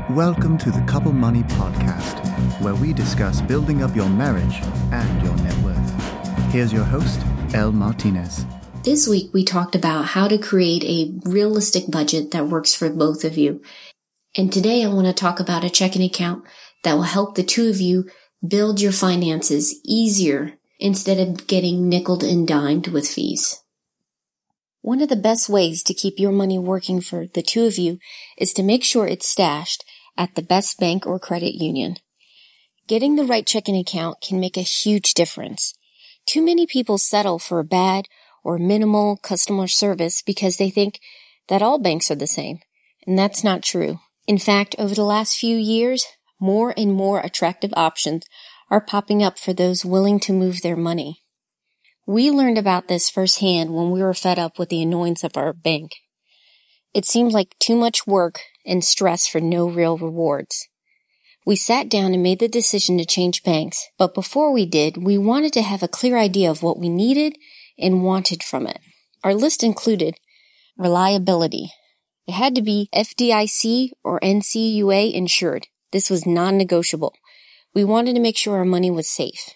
Welcome to the Couple Money Podcast, where we discuss building up your marriage and your net worth. Here's your host, Elle Martinez. This week, we talked about how to create a realistic budget that works for both of you. And today, I want to talk about a checking account that will help the two of you build your finances easier instead of getting nickeled and dimed with fees. One of the best ways to keep your money working for the two of you is to make sure it's stashed at the best bank or credit union. Getting the right checking account can make a huge difference. Too many people settle for a bad or minimal customer service because they think that all banks are the same, and that's not true. In fact, over the last few years, more and more attractive options are popping up for those willing to move their money. We learned about this firsthand when we were fed up with the annoyance of our bank. It seemed like too much work and stress for no real rewards. We sat down and made the decision to change banks, but before we did, we wanted to have a clear idea of what we needed and wanted from it. Our list included reliability. It had to be FDIC or NCUA insured. This was non-negotiable. We wanted to make sure our money was safe.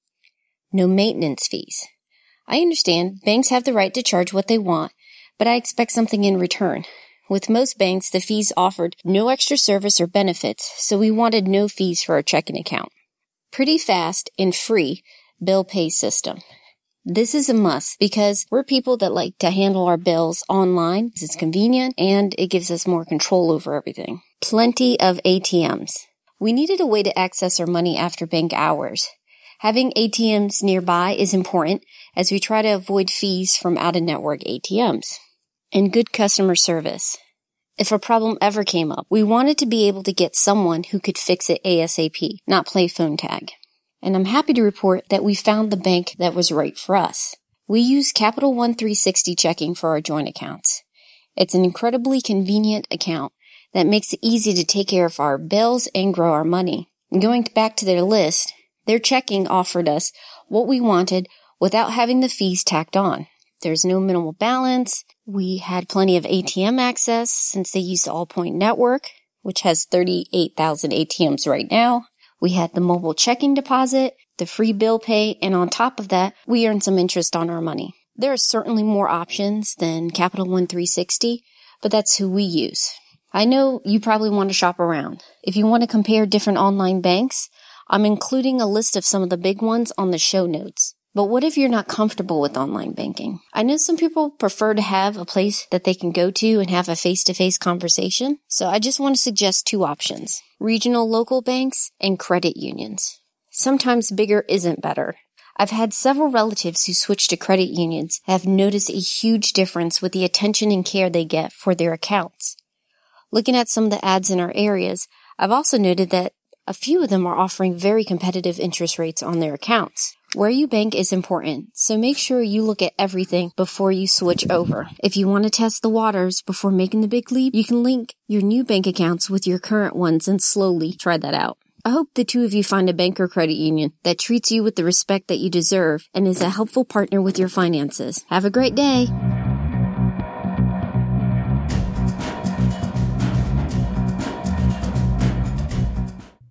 No maintenance fees. I understand banks have the right to charge what they want, but I expect something in return. With most banks, the fees offered no extra service or benefits, so we wanted no fees for our checking account. Pretty fast and free bill pay system. This is a must because we're people that like to handle our bills online. It's convenient and it gives us more control over everything. Plenty of ATMs. We needed a way to access our money after bank hours. Having ATMs nearby is important as we try to avoid fees from out-of-network ATMs. And good customer service. If a problem ever came up, we wanted to be able to get someone who could fix it ASAP, not play phone tag. And I'm happy to report that we found the bank that was right for us. We use Capital One 360 checking for our joint accounts. It's an incredibly convenient account that makes it easy to take care of our bills and grow our money. And going back to their list, their checking offered us what we wanted without having the fees tacked on. There's no minimal balance. We had plenty of ATM access since they use the Allpoint network, which has 38,000 ATMs right now. We had the mobile checking deposit, the free bill pay, and on top of that, we earned some interest on our money. There are certainly more options than Capital One 360, but that's who we use. I know you probably want to shop around. If you want to compare different online banks, I'm including a list of some of the big ones on the show notes. But what if you're not comfortable with online banking? I know some people prefer to have a place that they can go to and have a face-to-face conversation. So I just want to suggest two options: regional local banks and credit unions. Sometimes bigger isn't better. I've had several relatives who switched to credit unions have noticed a huge difference with the attention and care they get for their accounts. Looking at some of the ads in our areas, I've also noted that a few of them are offering very competitive interest rates on their accounts. Where you bank is important, so make sure you look at everything before you switch over. If you want to test the waters before making the big leap, you can link your new bank accounts with your current ones and slowly try that out. I hope the two of you find a bank or credit union that treats you with the respect that you deserve and is a helpful partner with your finances. Have a great day!